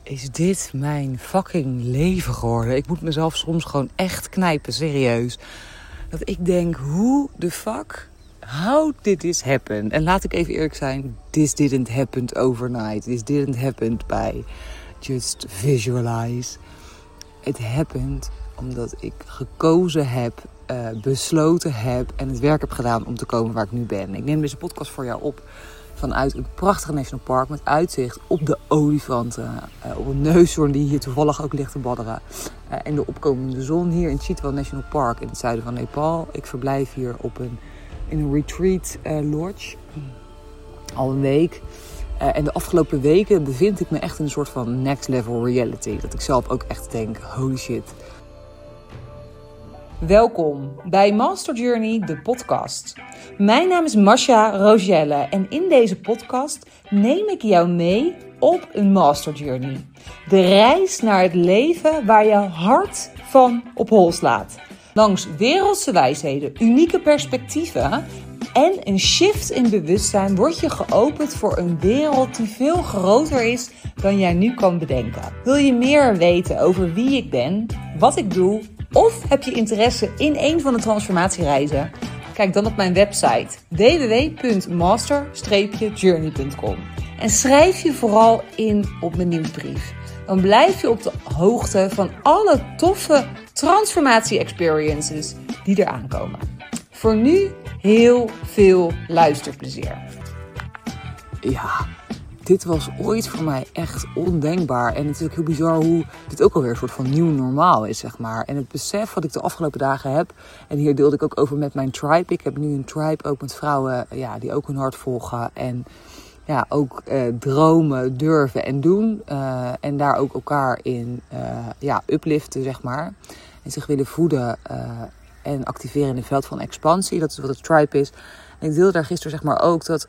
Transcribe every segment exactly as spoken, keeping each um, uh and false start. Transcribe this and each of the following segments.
is dit mijn fucking leven geworden? Ik moet mezelf soms gewoon echt knijpen, serieus. Dat ik denk, hoe the fuck, how did this happen? En laat ik even eerlijk zijn, this didn't happen overnight. This didn't happen by just visualize. It happened omdat ik gekozen heb, uh, besloten heb en het werk heb gedaan om te komen waar ik nu ben. Ik neem deze podcast voor jou op vanuit een prachtige national park met uitzicht op de olifanten. Uh, op een neushoorn die hier toevallig ook ligt te badderen. Uh, en de opkomende zon hier in Chitwan National Park in het zuiden van Nepal. Ik verblijf hier op een, in een retreat uh, lodge. Al een week. Uh, en de afgelopen weken bevind ik me echt in een soort van next level reality. Dat ik zelf ook echt denk, holy shit. Welkom bij Master Journey, de podcast. Mijn naam is Masha Rogelle en in deze podcast neem ik jou mee op een Master Journey. De reis naar het leven waar je hart van op hol slaat. Langs wereldse wijsheden, unieke perspectieven en een shift in bewustzijn word je geopend voor een wereld die veel groter is dan jij nu kan bedenken. Wil je meer weten over wie ik ben, wat ik doe? Of heb je interesse in een van de transformatiereizen? Kijk dan op mijn website w w w punt master journey punt com en schrijf je vooral in op mijn nieuwsbrief. Dan blijf je op de hoogte van alle toffe transformatie-experiences die er aankomen. Voor nu heel veel luisterplezier. Ja, dit was ooit voor mij echt ondenkbaar. En het is ook heel bizar hoe dit ook alweer een soort van nieuw normaal is, zeg maar. En het besef wat ik de afgelopen dagen heb, en hier deelde ik ook over met mijn tribe. Ik heb nu een tribe ook met vrouwen ja, die ook hun hart volgen. En ja, ook eh, dromen, durven en doen. Uh, en daar ook elkaar in uh, ja, upliften, zeg maar. En zich willen voeden uh, en activeren in het veld van expansie. Dat is wat het tribe is. En ik deelde daar gisteren zeg maar ook dat...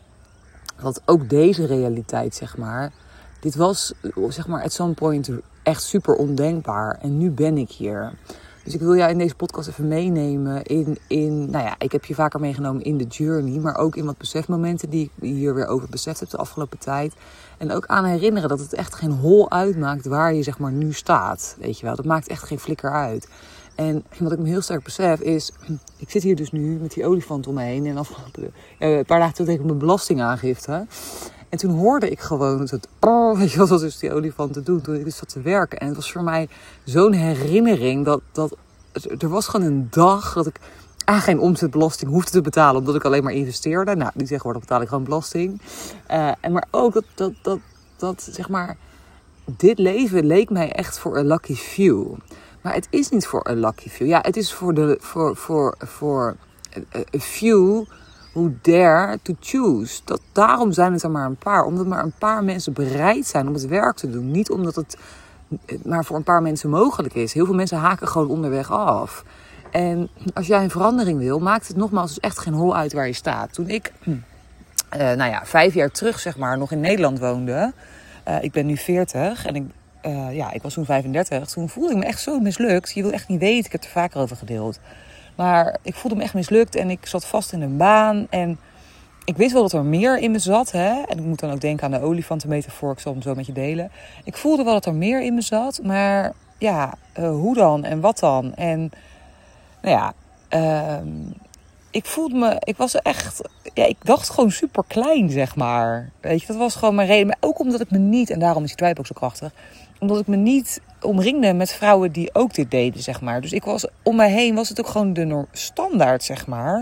Want ook deze realiteit, zeg maar, dit was, zeg maar, at some point echt super ondenkbaar. En nu ben ik hier. Dus ik wil jou in deze podcast even meenemen in, in, nou ja, ik heb je vaker meegenomen in de journey, maar ook in wat besefmomenten die ik hier weer over beseft heb de afgelopen tijd. En ook aan herinneren dat het echt geen hol uitmaakt waar je, zeg maar, nu staat. Weet je wel, dat maakt echt geen flikker uit. En wat ik me heel sterk besef is, ik zit hier dus nu met die olifant om me heen. En afgelopen, uh, een paar dagen toen deed ik mijn belastingaangifte. En toen hoorde ik gewoon het, oh, weet je wat, wat is die olifant te doen? Toen ik dus zat te werken. En het was voor mij zo'n herinnering dat, dat er was gewoon een dag dat ik aan geen omzetbelasting hoefde te betalen. Omdat ik alleen maar investeerde. Nou, die tegenwoordig betaal ik gewoon belasting. Uh, en maar ook dat, dat, dat, dat, zeg maar, dit leven leek mij echt voor a lucky few. Maar het is niet voor een lucky few. Ja, het is voor de voor voor voor a few who dare to choose. Dat, daarom zijn het er maar een paar. Omdat maar een paar mensen bereid zijn om het werk te doen. Niet omdat het maar voor een paar mensen mogelijk is. Heel veel mensen haken gewoon onderweg af. En als jij een verandering wil, maakt het nogmaals dus echt geen hol uit waar je staat. Toen ik, uh, nou ja, vijf jaar terug zeg maar, nog in Nederland woonde. Uh, ik ben nu veertig en ik... Uh, ja, ik was toen vijfendertig. Toen voelde ik me echt zo mislukt. Je wil echt niet weten. Ik heb het er vaker over gedeeld. Maar ik voelde me echt mislukt. En ik zat vast in een baan. En ik wist wel dat er meer in me zat. Hè? En ik moet dan ook denken aan de olifantenmetafoor. Ik zal hem zo met je delen. Ik voelde wel dat er meer in me zat. Maar ja, uh, hoe dan? En wat dan? En nou ja... Uh, ik voelde me... Ik was echt... Ja, ik dacht gewoon super klein, zeg maar. Weet je, dat was gewoon mijn reden. Maar ook omdat ik me niet... En daarom is die tribe ook zo krachtig. Omdat ik me niet omringde met vrouwen die ook dit deden, zeg maar. Dus ik was... Om mij heen was het ook gewoon de standaard, zeg maar.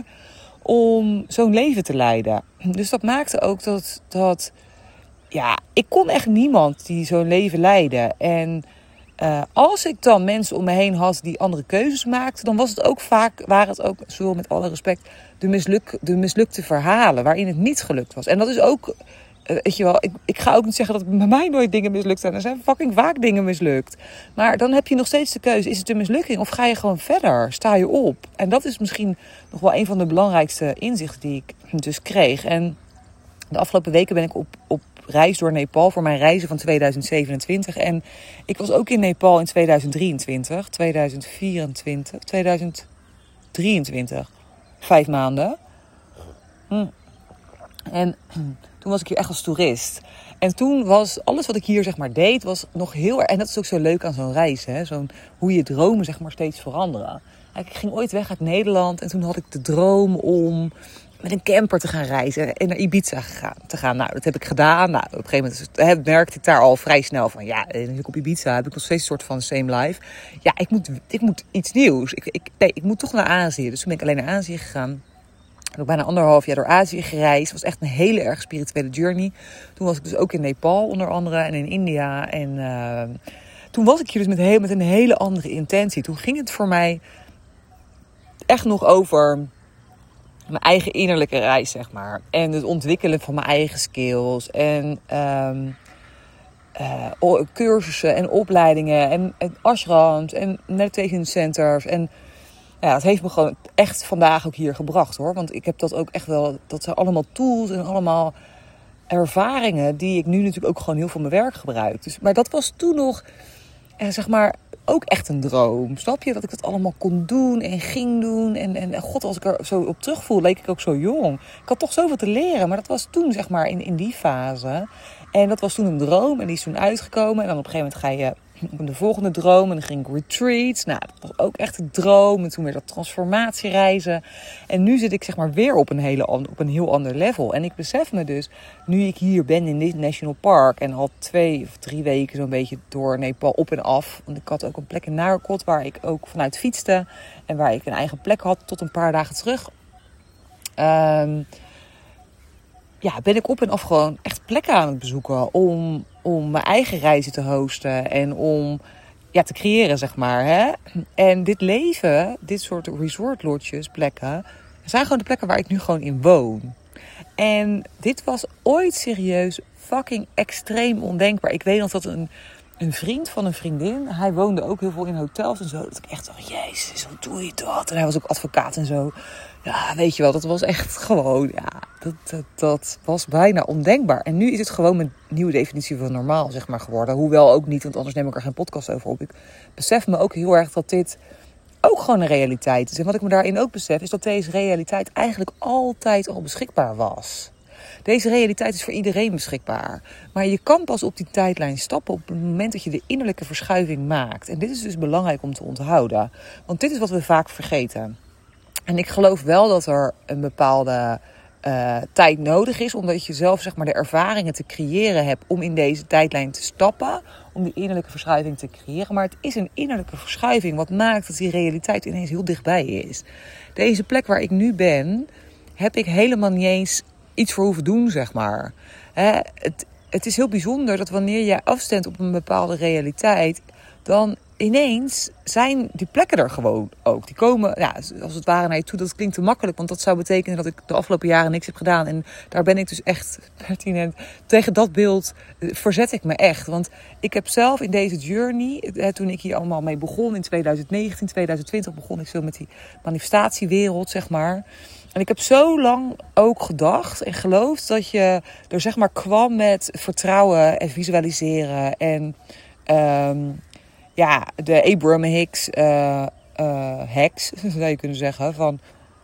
Om zo'n leven te leiden. Dus dat maakte ook dat... dat ja, ik kon echt niemand die zo'n leven leidde. En... Uh, als ik dan mensen om me heen had die andere keuzes maakten, dan was het ook vaak, waren het ook, zowel met alle respect, de, misluk, de mislukte verhalen waarin het niet gelukt was. En dat is ook, uh, weet je wel, ik, ik ga ook niet zeggen dat bij mij nooit dingen mislukt zijn. Er zijn fucking vaak dingen mislukt. Maar dan heb je nog steeds de keuze, is het een mislukking of ga je gewoon verder? Sta je op? En dat is misschien nog wel een van de belangrijkste inzichten die ik dus kreeg. En de afgelopen weken ben ik op, op reis door Nepal voor mijn reizen van tweeduizend zevenentwintig. En ik was ook in Nepal in tweeduizend drieëntwintig, tweeduizend vierentwintig, tweeduizend drieëntwintig. Vijf maanden. Hm. En Toen was ik hier echt als toerist. En toen was alles wat ik hier zeg maar deed, was nog heel erg... En dat is ook zo leuk aan zo'n reis, hè? Zo'n, hoe je dromen zeg maar steeds veranderen. Ik ging ooit weg uit Nederland en toen had ik de droom om met een camper te gaan reizen en naar Ibiza te gaan. Nou, dat heb ik gedaan. Nou, op een gegeven moment merkte ik daar al vrij snel van, ja, nu ik op Ibiza heb ik nog steeds een soort van same life. Ja, ik moet, ik moet iets nieuws. Ik, ik, nee, ik moet toch naar Azië. Dus toen ben ik alleen naar Azië gegaan. Ik heb bijna anderhalf jaar door Azië gereisd. Het was echt een hele erg spirituele journey. Toen was ik dus ook in Nepal onder andere en in India. En uh, toen was ik hier dus met, heel, met een hele andere intentie. Toen ging het voor mij echt nog over mijn eigen innerlijke reis, zeg maar. En het ontwikkelen van mijn eigen skills. En um, uh, cursussen en opleidingen. En, en ashrams en meditation centers. En ja, het heeft me gewoon echt vandaag ook hier gebracht, hoor. Want ik heb dat ook echt wel... Dat zijn allemaal tools en allemaal ervaringen die ik nu natuurlijk ook gewoon heel veel in mijn werk gebruik. Dus, maar dat was toen nog, eh, zeg maar... ook echt een droom, snap je? Dat ik dat allemaal kon doen en ging doen. En, en god, als ik er zo op terugvoel, leek ik ook zo jong. Ik had toch zoveel te leren, maar dat was toen, zeg maar, in, in die fase. En dat was toen een droom en die is toen uitgekomen. En dan op een gegeven moment ga je op de volgende droom. En dan ging ik retreats. Nou, dat was ook echt een droom. En toen weer dat transformatiereizen. En nu zit ik, zeg maar, weer op een, hele, op een heel ander level. En ik besef me dus, nu ik hier ben in dit National Park... en al twee of drie weken zo'n beetje door Nepal op en af. Want ik had ook een plek in Nagarkot waar ik ook vanuit fietste. En waar ik een eigen plek had tot een paar dagen terug. Um, ja, ben ik op en af gewoon echt plekken aan het bezoeken om, om mijn eigen reizen te hosten en om ja, te creëren, zeg maar. Hè? En dit leven, dit soort resort lodges, plekken, zijn gewoon de plekken waar ik nu gewoon in woon. En dit was ooit serieus fucking extreem ondenkbaar. Ik weet nog dat een, een vriend van een vriendin, hij woonde ook heel veel in hotels en zo. Dat ik echt dacht, jezus, hoe doe je dat? En hij was ook advocaat en zo. Ja, weet je wel, dat was echt gewoon, ja, dat, dat, dat was bijna ondenkbaar. En nu is het gewoon mijn nieuwe definitie van normaal, zeg maar, geworden. Hoewel ook niet, want anders neem ik er geen podcast over op. Ik besef me ook heel erg dat dit ook gewoon een realiteit is. En wat ik me daarin ook besef, is dat deze realiteit eigenlijk altijd al beschikbaar was. Deze realiteit is voor iedereen beschikbaar. Maar je kan pas op die tijdlijn stappen op het moment dat je de innerlijke verschuiving maakt. En dit is dus belangrijk om te onthouden. Want dit is wat we vaak vergeten. En ik geloof wel dat er een bepaalde uh, tijd nodig is, omdat je zelf, zeg maar, de ervaringen te creëren hebt om in deze tijdlijn te stappen, om die innerlijke verschuiving te creëren. Maar het is een innerlijke verschuiving wat maakt dat die realiteit ineens heel dichtbij is. Deze plek waar ik nu ben, heb ik helemaal niet eens iets voor hoeven doen, zeg maar. Hè, het, het is heel bijzonder dat wanneer je afstemt op een bepaalde realiteit, dan ineens zijn die plekken er gewoon ook. Die komen, ja, als het ware naar je toe. Dat klinkt te makkelijk, want dat zou betekenen dat ik de afgelopen jaren niks heb gedaan. En daar ben ik dus echt pertinent. Tegen dat beeld verzet ik me echt. Want ik heb zelf in deze journey, toen ik hier allemaal mee begon in twintig negentien, twintig twintig begon ik zo met die manifestatiewereld, zeg maar. En ik heb zo lang ook gedacht en geloofd dat je er, zeg maar, kwam met vertrouwen en visualiseren en Um, ja, de Abraham Hicks uh, uh, hacks, zou je kunnen zeggen, van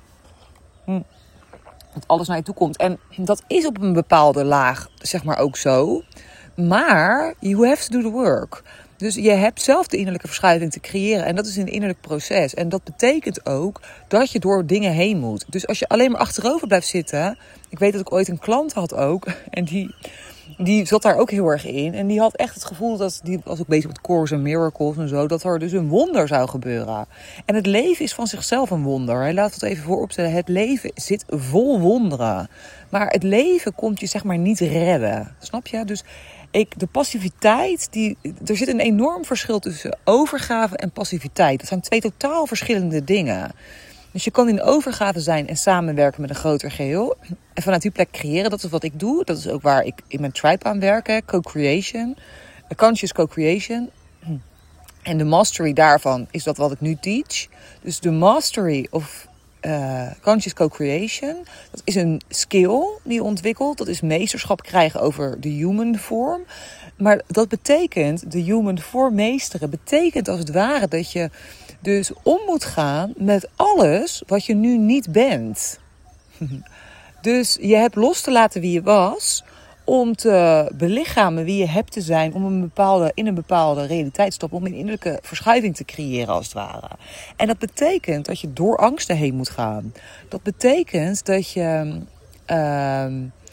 hm, dat alles naar je toe komt. En dat is op een bepaalde laag, zeg maar, ook zo. Maar you have to do the work. Dus je hebt zelf de innerlijke verschuiving te creëren. En dat is een innerlijk proces. En dat betekent ook dat je door dingen heen moet. Dus als je alleen maar achterover blijft zitten. Ik weet dat ik ooit een klant had ook. En die... Die zat daar ook heel erg in. En die had echt het gevoel, dat die was ook bezig met Course en Miracles en zo, dat er dus een wonder zou gebeuren. En het leven is van zichzelf een wonder. Laat het even vooropstellen. Het leven zit vol wonderen. Maar het leven komt je, zeg maar, niet redden. Snap je? Dus ik, de passiviteit, die, er zit een enorm verschil tussen overgave en passiviteit. Dat zijn twee totaal verschillende dingen. Dus je kan in overgave zijn en samenwerken met een groter geheel. En vanuit die plek creëren, dat is wat ik doe. Dat is ook waar ik in mijn tribe aan werk. Co-creation. Conscious co-creation. En de mastery daarvan is dat wat ik nu teach. Dus de mastery of uh, conscious co-creation. Dat is een skill die je ontwikkelt. Dat is meesterschap krijgen over de human form. Maar dat betekent, de human form meesteren, betekent als het ware dat je dus om moet gaan met alles wat je nu niet bent. Dus je hebt los te laten wie je was, om te belichamen wie je hebt te zijn, om een bepaalde, in een bepaalde realiteit te stappen, om een innerlijke verschuiving te creëren als het ware. En dat betekent dat je door angsten heen moet gaan. Dat betekent dat je uh,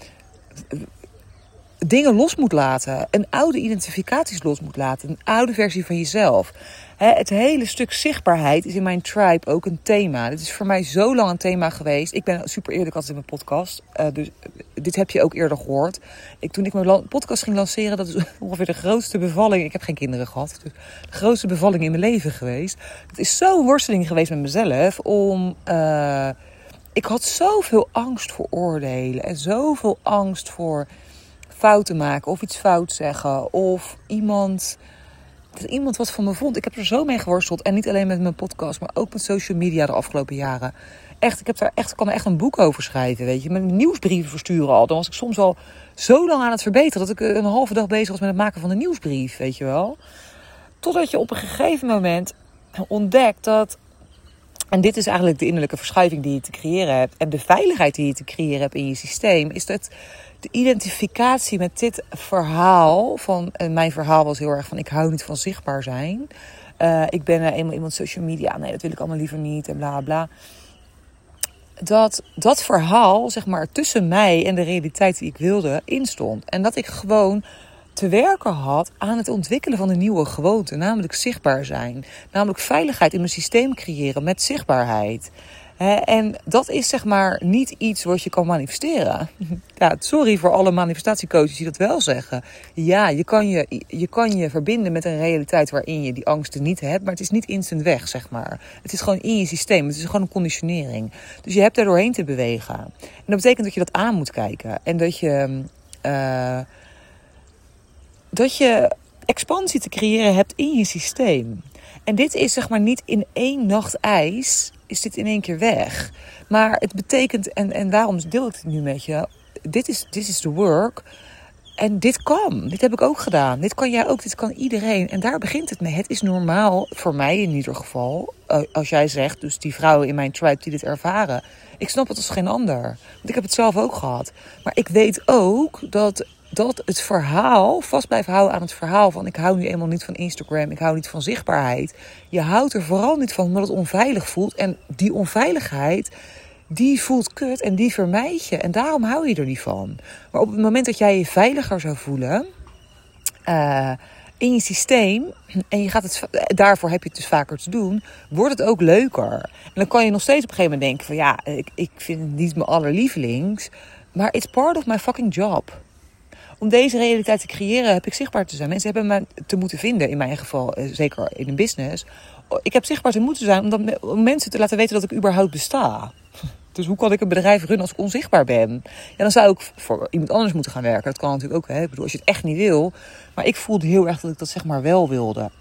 dingen los moet laten, een oude identificaties los moet laten, een oude versie van jezelf. He, het hele stuk zichtbaarheid is in mijn tribe ook een thema. Dit is voor mij zo lang een thema geweest. Ik ben super eerlijk altijd in mijn podcast. Uh, dus uh, dit heb je ook eerder gehoord. Ik, toen ik mijn podcast ging lanceren, dat is ongeveer de grootste bevalling. Ik heb geen kinderen gehad. Dus de grootste bevalling in mijn leven geweest. Het is zo'n worsteling geweest met mezelf. Om, uh, ik had zoveel angst voor oordelen. En zoveel angst voor fouten maken. Of iets fout zeggen. Of iemand... dat iemand wat van me vond. Ik heb er zo mee geworsteld. En niet alleen met mijn podcast, maar ook met social media de afgelopen jaren. Echt, ik heb daar echt, kan er echt een boek over schrijven, weet je. Met nieuwsbrieven versturen al. Dan was ik soms al zo lang aan het verbeteren dat ik een halve dag bezig was met het maken van een nieuwsbrief, weet je wel. Totdat je op een gegeven moment ontdekt dat... en dit is eigenlijk de innerlijke verschuiving die je te creëren hebt. En de veiligheid die je te creëren hebt in je systeem. Is dat de identificatie met dit verhaal. Van, en mijn verhaal was heel erg van ik hou niet van zichtbaar zijn. Uh, ik ben uh, eenmaal iemand social media. Nee, dat wil ik allemaal liever niet. En bla bla. Dat dat verhaal zeg maar tussen mij en de realiteit die ik wilde instond. En dat ik gewoon te werken had aan het ontwikkelen van een nieuwe gewoonte. Namelijk zichtbaar zijn. Namelijk veiligheid in mijn systeem creëren met zichtbaarheid. He, en dat is zeg maar niet iets wat je kan manifesteren. Ja, sorry voor alle manifestatiecoaches die dat wel zeggen. Ja, je kan je, je kan je verbinden met een realiteit waarin je die angsten niet hebt. Maar het is niet instant weg, zeg maar. Het is gewoon in je systeem. Het is gewoon een conditionering. Dus je hebt er doorheen te bewegen. En dat betekent dat je dat aan moet kijken. En dat je... Uh, dat je expansie te creëren hebt in je systeem. En dit is zeg maar niet in één nacht ijs, is dit in één keer weg. Maar het betekent, en, en daarom deel ik het nu met je, dit is, dit is the work. En dit kan, dit heb ik ook gedaan. Dit kan jij ook, dit kan iedereen. En daar begint het mee. Het is normaal, voor mij in ieder geval, als jij zegt, dus die vrouwen in mijn tribe die dit ervaren. Ik snap het als geen ander. Want ik heb het zelf ook gehad. Maar ik weet ook dat... dat het verhaal, vast blijven houden aan het verhaal van ik hou nu eenmaal niet van Instagram, ik hou niet van zichtbaarheid. Je houdt er vooral niet van omdat het onveilig voelt. En die onveiligheid, die voelt kut en die vermijd je. En daarom hou je er niet van. Maar op het moment dat jij je veiliger zou voelen uh, in je systeem, en je gaat het, daarvoor heb je het dus vaker te doen, wordt het ook leuker. En dan kan je nog steeds op een gegeven moment denken van ja, ik, ik vind het niet mijn allerlievelings, maar it's part of my fucking job. Om deze realiteit te creëren heb ik zichtbaar te zijn. Mensen hebben me te moeten vinden, in mijn geval, zeker in een business. Ik heb zichtbaar te moeten zijn omdat, om mensen te laten weten dat ik überhaupt besta. Dus hoe kan ik een bedrijf runnen als ik onzichtbaar ben? Ja, dan zou ik voor iemand anders moeten gaan werken. Dat kan natuurlijk ook, hè. Ik bedoel, als je het echt niet wil. Maar ik voelde heel erg dat ik dat zeg maar wel wilde.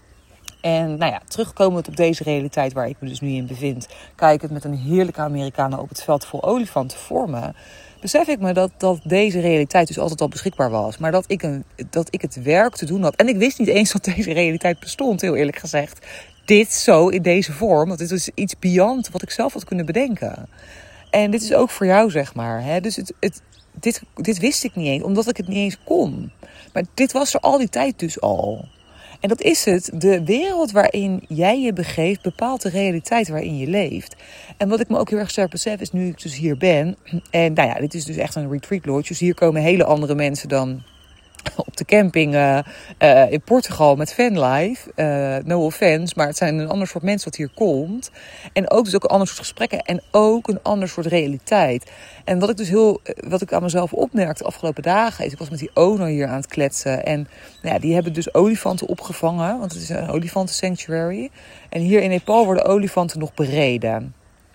En nou ja, terugkomend op deze realiteit waar ik me dus nu in bevind, kijkend met een heerlijke Amerikanen op het veld vol olifanten voor me, besef ik me dat, dat deze realiteit dus altijd al beschikbaar was. Maar dat ik, een, dat ik het werk te doen had. En ik wist niet eens dat deze realiteit bestond, heel eerlijk gezegd. Dit zo, in deze vorm. Want dit is iets beyond wat ik zelf had kunnen bedenken. En dit is ook voor jou, zeg maar. Hè? Dus het, het, dit, dit wist ik niet eens, omdat ik het niet eens kon. Maar dit was er al die tijd dus al. En dat is het. De wereld waarin jij je begeeft bepaalt de realiteit waarin je leeft. En wat ik me ook heel erg sterk besef is nu ik dus hier ben. En nou ja, dit is dus echt een retreat lodge. Dus hier komen hele andere mensen dan op de camping uh, uh, in Portugal met vanlife. Uh, no offense, maar het zijn een ander soort mensen wat hier komt. En ook dus ook een ander soort gesprekken en ook een ander soort realiteit. En wat ik dus heel, wat ik aan mezelf opmerkte de afgelopen dagen is, ik was met die owner hier aan het kletsen. En nou ja, die hebben dus olifanten opgevangen, want het is een olifanten sanctuary. En hier in Nepal worden olifanten nog bereden.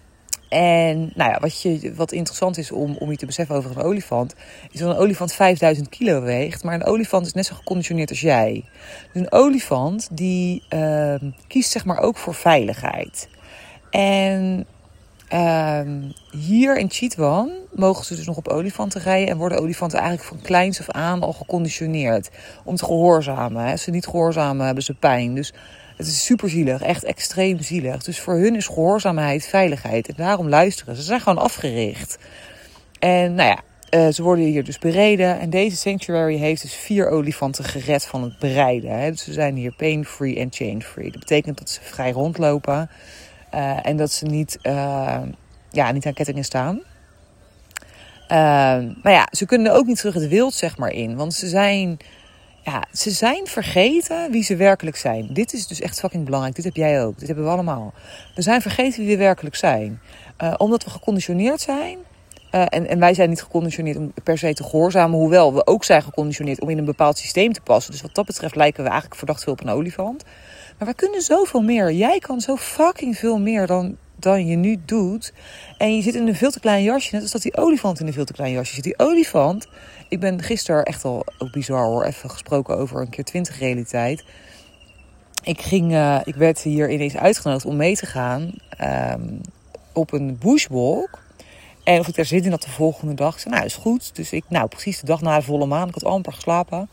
En nou ja, wat, je, wat interessant is om, om je te beseffen over een olifant, is dat een olifant vijfduizend kilo weegt. Maar een olifant is net zo geconditioneerd als jij. Dus een olifant die uh, kiest zeg maar ook voor veiligheid. En uh, hier in Chitwan mogen ze dus nog op olifanten rijden. En worden olifanten eigenlijk van kleins af aan al geconditioneerd om te gehoorzamen. Als ze niet gehoorzamen hebben ze pijn. Dus het is super zielig, echt extreem zielig. Dus voor hun is gehoorzaamheid veiligheid. En daarom luisteren. Ze zijn gewoon afgericht. En nou ja, uh, ze worden hier dus bereden. En deze sanctuary heeft dus vier olifanten gered van het bereiden. Hè. Dus ze zijn hier pain-free en chain-free. Dat betekent dat ze vrij rondlopen. Uh, en dat ze niet, uh, ja, niet aan kettingen staan. Uh, maar ja, ze kunnen ook niet terug het wild, zeg maar, in. Want ze zijn, ja, ze zijn vergeten wie ze werkelijk zijn. Dit is dus echt fucking belangrijk. Dit heb jij ook. Dit hebben we allemaal. We zijn vergeten wie we werkelijk zijn. Uh, omdat we geconditioneerd zijn. Uh, en, en wij zijn niet geconditioneerd om per se te gehoorzamen. Hoewel we ook zijn geconditioneerd om in een bepaald systeem te passen. Dus wat dat betreft lijken we eigenlijk verdacht veel op een olifant. Maar wij kunnen zoveel meer. Jij kan zo fucking veel meer dan, dan je nu doet. En je zit in een veel te klein jasje. Net als dat die olifant in een veel te klein jasje zit. Die olifant. Ik ben gisteren echt al ook bizar hoor. Even gesproken over een keer twintig realiteit. Ik, ging, uh, ik werd hier ineens uitgenodigd om mee te gaan. Um, op een bushwalk. En of ik daar zin in had de volgende dag. Ik zei, nou, is goed. Dus ik, nou, precies de dag na de volle maan. Ik had amper geslapen.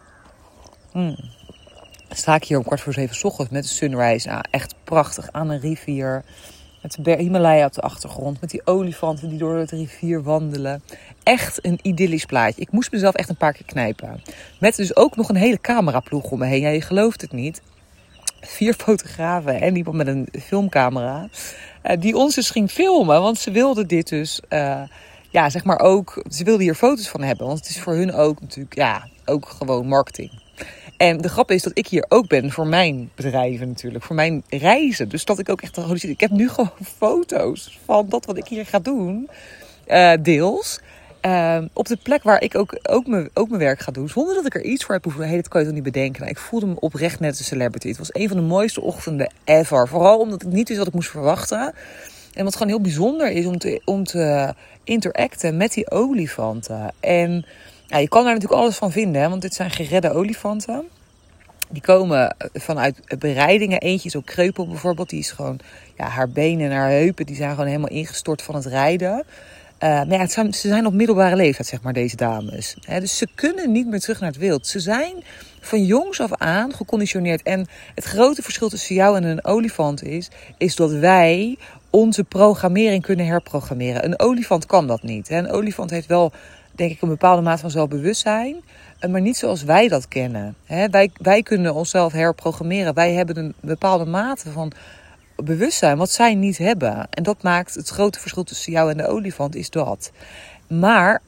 Hmm. Dan sta ik hier om kwart voor zeven 's ochtends met de sunrise. Nou, echt prachtig aan een rivier. Met de Himalaya op de achtergrond. Met die olifanten die door de rivier wandelen. Echt een idyllisch plaatje. Ik moest mezelf echt een paar keer knijpen. Met dus ook nog een hele cameraploeg om me heen. Ja, je gelooft het niet. Vier fotografen en iemand met een filmcamera. Uh, die ons dus ging filmen. Want ze wilden dit dus... Uh, ja, zeg maar ook... Ze wilden hier foto's van hebben. Want het is voor hun ook natuurlijk... Ja, ook gewoon marketing. En de grap is dat ik hier ook ben voor mijn bedrijven natuurlijk. Voor mijn reizen. Dus dat ik ook echt... Ik heb nu gewoon foto's van dat wat ik hier ga doen. Uh, deels. Uh, op de plek waar ik ook, ook, mijn, ook mijn werk ga doen. Zonder dat ik er iets voor heb hoeven. Hey, dat kan je toch niet bedenken. Nou, ik voelde me oprecht net een celebrity. Het was een van de mooiste ochtenden ever. Vooral omdat ik niet wist wat ik moest verwachten. En wat gewoon heel bijzonder is om te, om te interacten met die olifanten. En ja, je kan daar natuurlijk alles van vinden. Hè, want dit zijn geredde olifanten. Die komen vanuit bereidingen. Eentje is ook kreupel bijvoorbeeld. Die is gewoon, ja, haar benen en haar heupen. Die zijn gewoon helemaal ingestort van het rijden. Uh, maar ja, het zijn, ze zijn op middelbare leeftijd, zeg maar, deze dames. He, dus ze kunnen niet meer terug naar het wild. Ze zijn van jongs af aan geconditioneerd. En het grote verschil tussen jou en een olifant is... is dat wij onze programmering kunnen herprogrammeren. Een olifant kan dat niet. He. Een olifant heeft wel, denk ik, een bepaalde mate van zelfbewustzijn... maar niet zoals wij dat kennen. He, wij, wij kunnen onszelf herprogrammeren. Wij hebben een bepaalde mate van... bewustzijn, wat zij niet hebben. En dat maakt het grote verschil tussen jou en de olifant, is dat. Maar,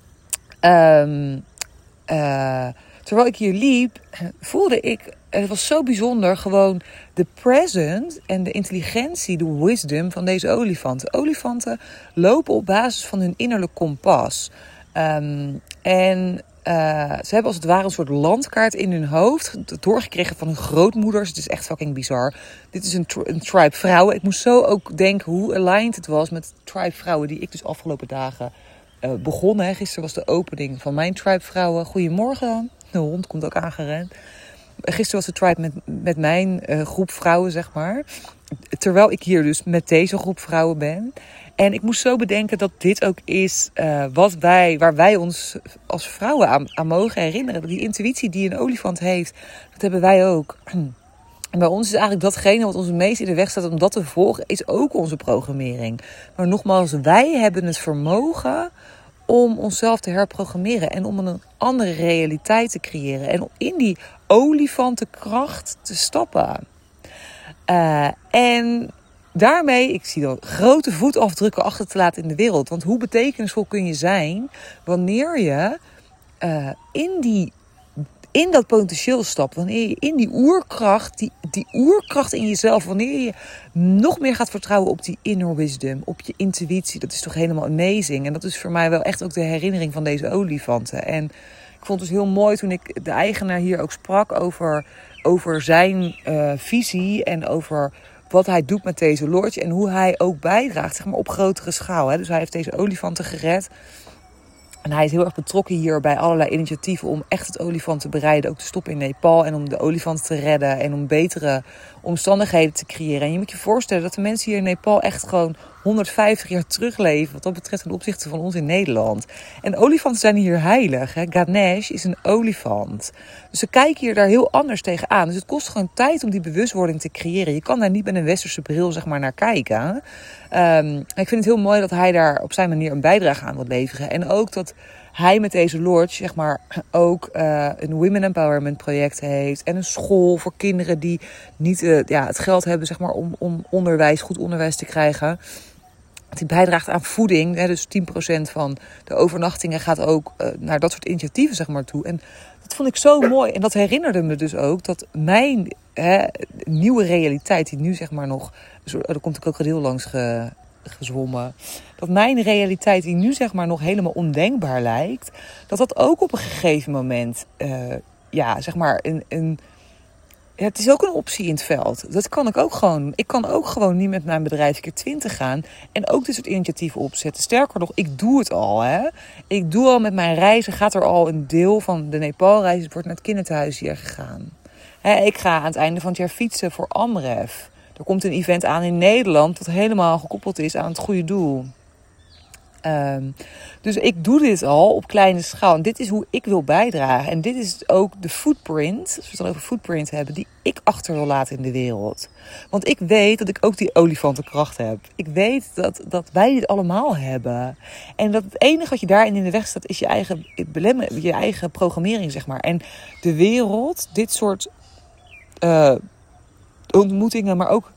um, uh, terwijl ik hier liep, voelde ik, het was zo bijzonder, gewoon de presence en de intelligentie, de wisdom van deze olifanten. Olifanten lopen op basis van hun innerlijk kompas. Um, en... Uh, ze hebben als het ware een soort landkaart in hun hoofd doorgekregen van hun grootmoeders. Het is echt fucking bizar. Dit is een, tri- een tribe vrouwen. Ik moest zo ook denken hoe aligned het was met tribe vrouwen die ik dus afgelopen dagen uh, begon. Hè. Gisteren was de opening van mijn tribe vrouwen. Goedemorgen. De hond komt ook aangerend. Gisteren was de tribe met, met mijn uh, groep vrouwen, zeg maar. Terwijl ik hier dus met deze groep vrouwen ben. En ik moest zo bedenken dat dit ook is uh, wat wij, waar wij ons als vrouwen aan, aan mogen herinneren. Die intuïtie die een olifant heeft, dat hebben wij ook. En bij ons is eigenlijk datgene wat ons het meest in de weg staat om dat te volgen, is ook onze programmering. Maar nogmaals, wij hebben het vermogen om onszelf te herprogrammeren en om een andere realiteit te creëren. En om in die olifantenkracht te stappen. Uh, en... Daarmee, ik zie dat, grote voetafdrukken achter te laten in de wereld. Want hoe betekenisvol kun je zijn wanneer je uh, in, die, in dat potentieel stapt. Wanneer je in die oerkracht, die, die oerkracht in jezelf, wanneer je nog meer gaat vertrouwen op die inner wisdom, op je intuïtie. Dat is toch helemaal amazing. En dat is voor mij wel echt ook de herinnering van deze olifanten. En ik vond het dus heel mooi toen ik de eigenaar hier ook sprak over, over zijn uh, visie en over... wat hij doet met deze lodge en hoe hij ook bijdraagt, zeg maar, op grotere schaal. Hè. Dus hij heeft deze olifanten gered. En hij is heel erg betrokken hier bij allerlei initiatieven om echt het olifant te bereiden. Ook te stoppen in Nepal en om de olifanten te redden en om betere omstandigheden te creëren. En je moet je voorstellen dat de mensen hier in Nepal echt gewoon honderdvijftig jaar terugleven wat dat betreft ten opzichte van ons in Nederland. En olifanten zijn hier heilig. Hè? Ganesh is een olifant. Dus ze kijken hier daar heel anders tegenaan. Dus het kost gewoon tijd om die bewustwording te creëren. Je kan daar niet met een westerse bril zeg maar naar kijken. Um, ik vind het heel mooi dat hij daar op zijn manier een bijdrage aan wil leveren. En ook dat hij met deze lodge zeg maar ook uh, een women empowerment project heeft. En een school voor kinderen die niet uh, ja, het geld hebben zeg maar, om, om onderwijs, goed onderwijs te krijgen. Die bijdraagt aan voeding. Hè, dus tien procent van de overnachtingen gaat ook uh, naar dat soort initiatieven zeg maar, toe. En dat vond ik zo mooi. En dat herinnerde me dus ook dat mijn hè, nieuwe realiteit, die nu zeg maar nog... Er komt ook een krokodil langs ge, gezwommen. Dat mijn realiteit, die nu zeg maar nog helemaal ondenkbaar lijkt, dat dat ook op een gegeven moment, uh, ja, zeg maar, een, een, het is ook een optie in het veld. Dat kan ik ook gewoon. Ik kan ook gewoon niet met mijn bedrijf keer twintig gaan en ook dit soort initiatieven opzetten. Sterker nog, ik doe het al. Hè. Ik doe al met mijn reizen, gaat er al een deel van de Nepalreis, het wordt naar het kinderthuis hier gegaan. Hè, ik ga aan het einde van het jaar fietsen voor Amref. Er komt een event aan in Nederland dat helemaal gekoppeld is aan het goede doel. Um, dus ik doe dit al op kleine schaal. En dit is hoe ik wil bijdragen. En dit is ook de footprint, als we het dan over footprint hebben, die ik achter wil laten in de wereld. Want ik weet dat ik ook die olifantenkracht heb. Ik weet dat, dat wij dit allemaal hebben. En dat het enige wat je daarin in de weg staat is je eigen, je eigen programmering, zeg maar. En de wereld, dit soort uh, ontmoetingen, maar ook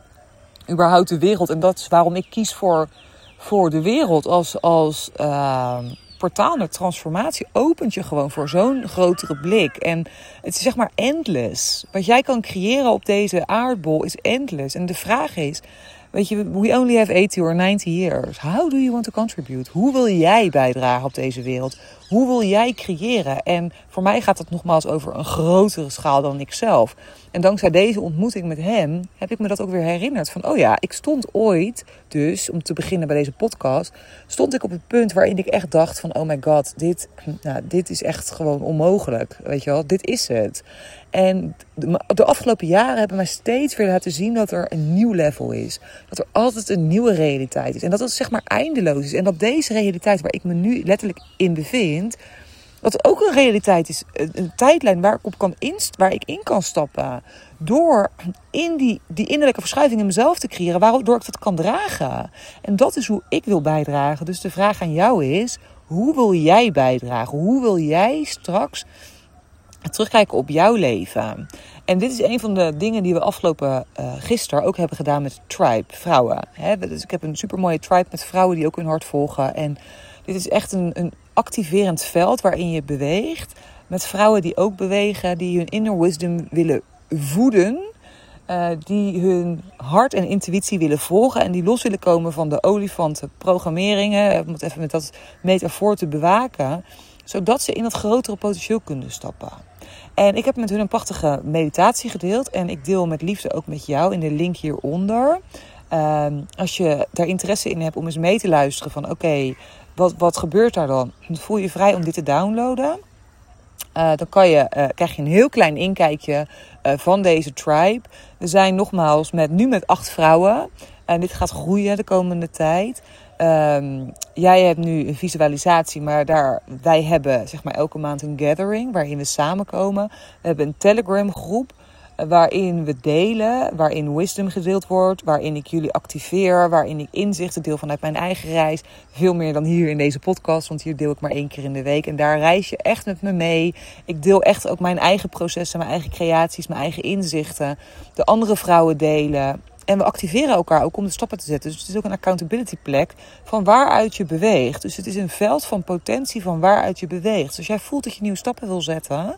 überhaupt de wereld. En dat is waarom ik kies voor, voor de wereld als, als uh, portaal naar transformatie. Opent je gewoon voor zo'n grotere blik. En het is zeg maar endless. Wat jij kan creëren op deze aardbol is endless. En de vraag is, weet je, we only have eighty or ninety years. How do you want to contribute? Hoe wil jij bijdragen op deze wereld? Hoe wil jij creëren? En voor mij gaat het nogmaals over een grotere schaal dan ikzelf. En dankzij deze ontmoeting met hem heb ik me dat ook weer herinnerd. Van, oh ja, ik stond ooit dus, om te beginnen bij deze podcast, stond ik op het punt waarin ik echt dacht van, oh my god, dit, nou, dit is echt gewoon onmogelijk. Weet je wel, dit is het. En de, de afgelopen jaren hebben mij steeds weer laten zien dat er een nieuw level is. Dat er altijd een nieuwe realiteit is. En dat het zeg maar eindeloos is. En dat deze realiteit waar ik me nu letterlijk in bevind, dat het ook een realiteit is, een, een tijdlijn waar ik op kan inst, waar ik in kan stappen. Door in die, die innerlijke verschuiving in mezelf te creëren, waardoor ik dat kan dragen. En dat is hoe ik wil bijdragen. Dus de vraag aan jou is, hoe wil jij bijdragen? Hoe wil jij straks terugkijken op jouw leven? En dit is een van de dingen die we afgelopen uh, gisteren ook hebben gedaan met Tribe, vrouwen. Hè? Dus ik heb een supermooie tribe met vrouwen die ook hun hart volgen. En dit is echt een, een activerend veld waarin je beweegt. Met vrouwen die ook bewegen, die hun inner wisdom willen voeden. Uh, die hun hart en intuïtie willen volgen. En die los willen komen van de olifantenprogrammeringen. Om het even met dat metafoor te bewaken. Zodat ze in dat grotere potentieel kunnen stappen. En ik heb met hun een prachtige meditatie gedeeld. En ik deel met liefde ook met jou in de link hieronder. Uh, als je daar interesse in hebt om eens mee te luisteren van oké, okay, wat, wat gebeurt daar dan? Dan voel je vrij om dit te downloaden. Uh, dan kan je, uh, krijg je een heel klein inkijkje uh, van deze tribe. We zijn nogmaals met, nu met acht vrouwen. En dit gaat groeien de komende tijd. Um, jij hebt nu een visualisatie, maar daar, wij hebben zeg maar elke maand een gathering waarin we samenkomen. We hebben een Telegram groep uh, waarin we delen, waarin wisdom gedeeld wordt, waarin ik jullie activeer, waarin ik inzichten deel vanuit mijn eigen reis. Veel meer dan hier in deze podcast, want hier deel ik maar één keer in de week. En daar reis je echt met me mee. Ik deel echt ook mijn eigen processen, mijn eigen creaties, mijn eigen inzichten. De andere vrouwen delen. En we activeren elkaar ook om de stappen te zetten. Dus het is ook een accountability plek van waaruit je beweegt. Dus het is een veld van potentie van waaruit je beweegt. Dus als jij voelt dat je nieuwe stappen wil zetten,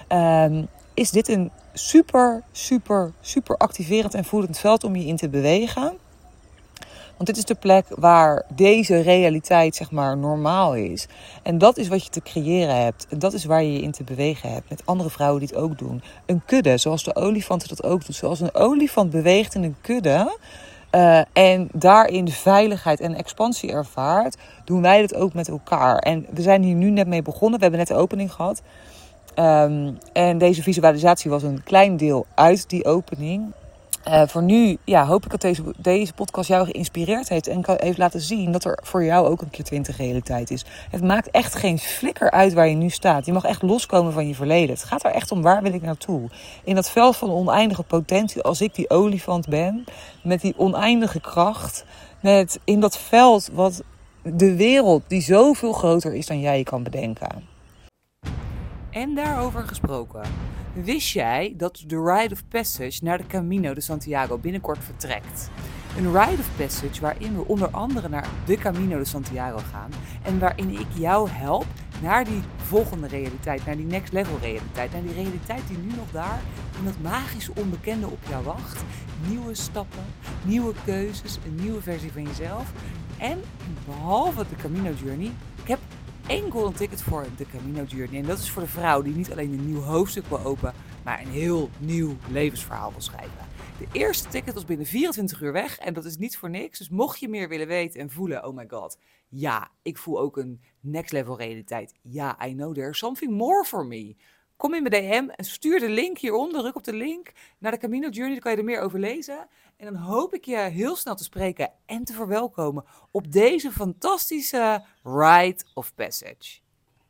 um, is dit een super, super, super activerend en voedend veld om je in te bewegen. Want dit is de plek waar deze realiteit zeg maar normaal is. En dat is wat je te creëren hebt. En dat is waar je je in te bewegen hebt. Met andere vrouwen die het ook doen. Een kudde, zoals de olifanten dat ook doen. Zoals een olifant beweegt in een kudde. Uh, en daarin de veiligheid en expansie ervaart. Doen wij dat ook met elkaar. En we zijn hier nu net mee begonnen. We hebben net de opening gehad. Um, en deze visualisatie was een klein deel uit die opening. Uh, voor nu ja, hoop ik dat deze, deze podcast jou geïnspireerd heeft en heeft laten zien dat er voor jou ook een keer twintig realiteit is. Het maakt echt geen flikker uit waar je nu staat. Je mag echt loskomen van je verleden. Het gaat er echt om, waar wil ik naartoe? In dat veld van oneindige potentie, als ik die olifant ben, met die oneindige kracht, met in dat veld wat de wereld die zoveel groter is dan jij je kan bedenken. En daarover gesproken. Wist jij dat de Rite of Passage naar de Camino de Santiago binnenkort vertrekt? Een Rite of Passage waarin we onder andere naar de Camino de Santiago gaan en waarin ik jou help naar die volgende realiteit, naar die next level realiteit, naar die realiteit die nu nog daar in dat magische onbekende op jou wacht. Nieuwe stappen, nieuwe keuzes, een nieuwe versie van jezelf. En behalve de Camino Journey, ik heb één golden ticket voor de Camino Journey. En dat is voor de vrouw die niet alleen een nieuw hoofdstuk wil openen, maar een heel nieuw levensverhaal wil schrijven. De eerste ticket was binnen vierentwintig uur weg en dat is niet voor niks. Dus mocht je meer willen weten en voelen, oh my god, ja, ik voel ook een next level realiteit. Ja, I know there's something more for me. Kom in mijn D M en stuur de link hieronder, druk op de link naar de Camino Journey, dan kan je er meer over lezen. En dan hoop ik je heel snel te spreken en te verwelkomen op deze fantastische Rite of Passage.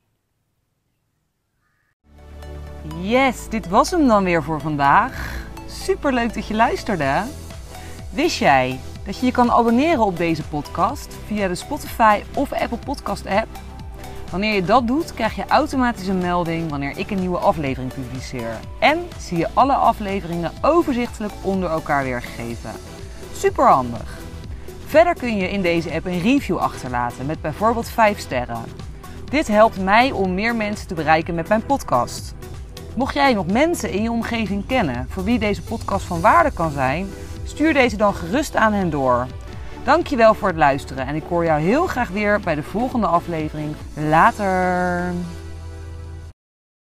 Yes, dit was hem dan weer voor vandaag. Super leuk dat je luisterde. Wist jij dat je je kan abonneren op deze podcast via de Spotify of Apple Podcast app? Wanneer je dat doet, krijg je automatisch een melding wanneer ik een nieuwe aflevering publiceer. En zie je alle afleveringen overzichtelijk onder elkaar weergegeven. Super handig! Verder kun je in deze app een review achterlaten met bijvoorbeeld vijf sterren. Dit helpt mij om meer mensen te bereiken met mijn podcast. Mocht jij nog mensen in je omgeving kennen voor wie deze podcast van waarde kan zijn, stuur deze dan gerust aan hen door. Dankjewel voor het luisteren en ik hoor jou heel graag weer bij de volgende aflevering. Later!